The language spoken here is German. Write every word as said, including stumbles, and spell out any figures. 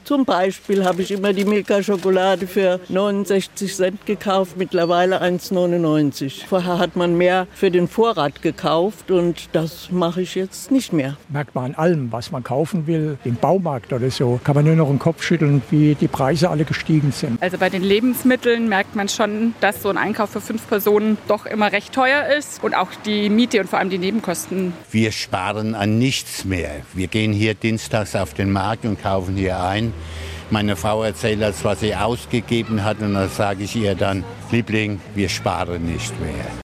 Zum Beispiel habe ich immer die Milka-Schokolade für neunundsechzig Cent gekauft, mittlerweile eins neunundneunzig. Vorher hat man mehr für den Vorrat gekauft und das mache ich jetzt nicht mehr. Merkt man an allem, was man kaufen will, im Baumarkt oder so, kann man nur noch den Kopf schütteln, wie die Preise alle gestiegen sind. Also bei den Lebensmitteln merkt man schon, dass so ein Einkauf für fünf Personen doch immer recht teuer ist und auch die Miete und vor allem die Nebenkosten. Wir sparen an nichts mehr. Wir gehen hier dienstags auf den Markt und kaufen hier ein. Meine Frau erzählt das, was sie ausgegeben hat und dann sage ich ihr dann, Liebling, wir sparen nicht mehr.